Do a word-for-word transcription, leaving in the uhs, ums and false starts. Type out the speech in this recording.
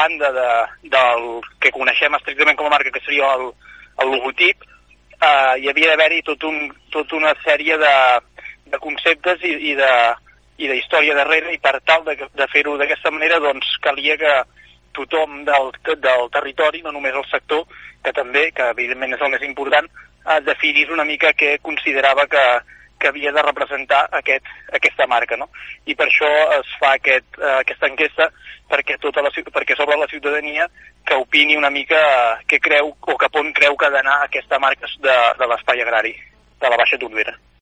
banda de, del que coneixem estrictament com a marca, que seria el, el logotip, eh, hi havia d'haver-hi tot un, tot una sèrie de, de conceptes i, i de i de història darrere, i per tal de, de fer-ho d'aquesta manera, doncs calia que tothom del, del territori, no només el sector, que també, que evidentment és el més important, eh, definís una mica què considerava que, que havia de representar aquest, aquesta marca, no? I per això es fa aquest, eh, aquesta enquesta, perquè, tota la, perquè sobre la ciutadania que opini una mica eh, què creu o cap on creu que ha d'anar aquesta marca de, de l'espai agrari de la Baixa Tordera.